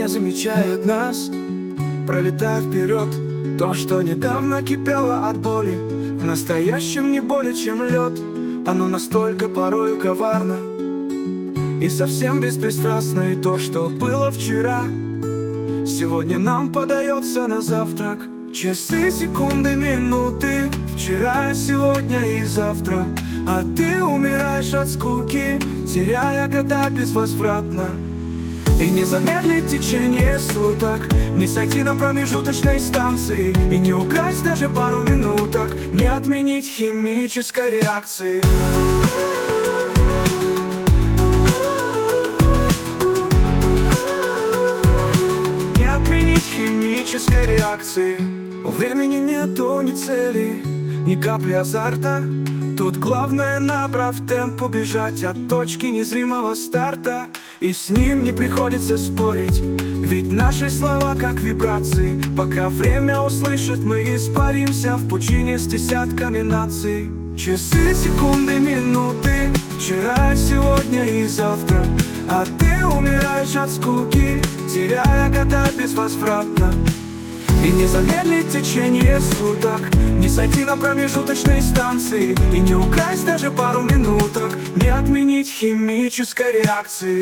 не замечает нас, пролетая вперед. То, что недавно кипело от боли, в настоящем не более чем лед. Оно настолько порою коварно и совсем беспристрастно. И то, что было вчера, сегодня нам подается на завтрак. Часы, секунды, минуты, вчера, сегодня и завтра. А ты умираешь от скуки, теряя года безвозвратно. И не замедлить течение суток, не сойти на промежуточной станции, и не украсть даже пару минуток, не отменить химической реакции. Не отменить химической реакции. У времени нету ни цели, ни капли азарта. Тут главное, набрав темп, убежать от точки незримого старта. И с ним не приходится спорить, ведь наши слова как вибрации. Пока время услышит, мы испаримся в пучине с десятками наций. Часы, секунды, минуты, вчера, сегодня и завтра. А ты умираешь от скуки, теряя года безвозвратно. И не замедлить течение суток, не сойти на промежуточной станции, и не украсть даже пару минуток, не отменить химической реакции.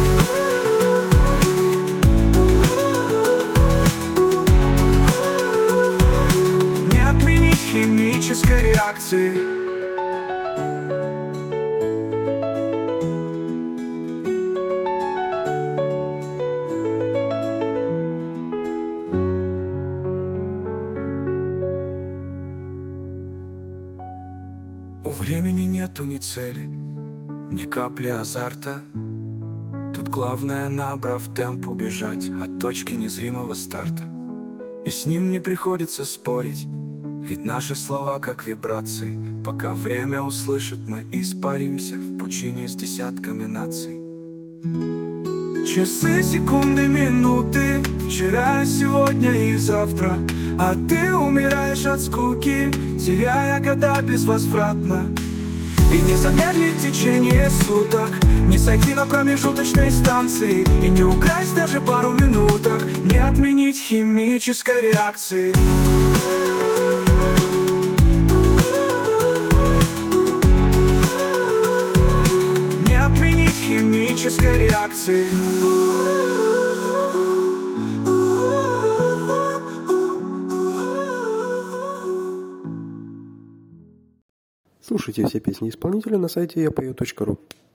Не отменить химической реакции. У времени нету ни цели, ни капли азарта. Тут главное, набрав темп, убежать от точки незримого старта. И с ним не приходится спорить, ведь наши слова как вибрации. Пока время услышит, мы испаримся в пучине с десятками наций. Часы, секунды, минуты, вчера, сегодня и завтра. А ты умираешь от скуки, теряя года безвозвратно. И не замедлить течение суток, не сойти на промежуточной станции, и не украсть даже пару минуток, не отменить химической реакции. Не отменить химической реакции. Слушайте все песни исполнителя на сайте yapою.ru.